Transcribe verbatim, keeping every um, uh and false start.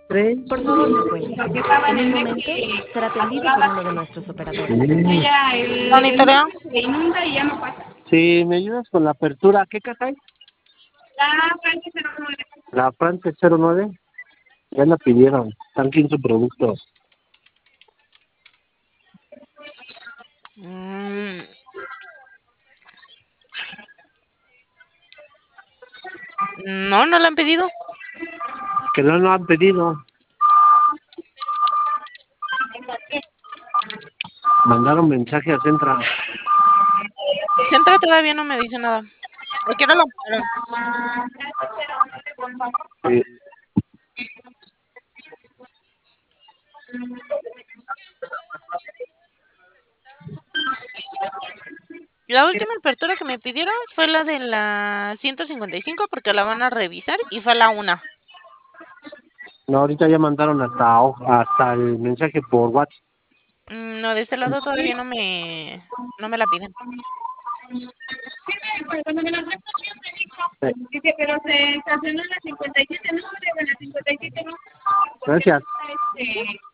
Tres. Por favor, no cuelgue. Porque estaba En en un el de momento que será atendido por uno de nuestros operadores. Mm. ella el, Monitorea. el se inunda y ya no pasa. Sí, me ayudas con la apertura. ¿Qué caja es? La Francia cero nueve. La Francia cero nueve. Ya la pidieron. Están quince productos. Mm, no, no la han pedido. Que no lo han pedido. Mandaron mensaje a Centra. Centro todavía no me dice nada. ¿A qué hora lo mandaron? Sí. La última apertura que me pidieron fue la de la ciento cincuenta y cinco porque la van a revisar y fue la una. No, ahorita ya mandaron hasta, hasta el mensaje por WhatsApp. Mm, No, de este lado todavía no me, no me la piden. Pero cuando me la recogió me dijo, dice, pero se estacionó en la cincuenta y siete, no, en la cincuenta y siete no. Gracias. Este,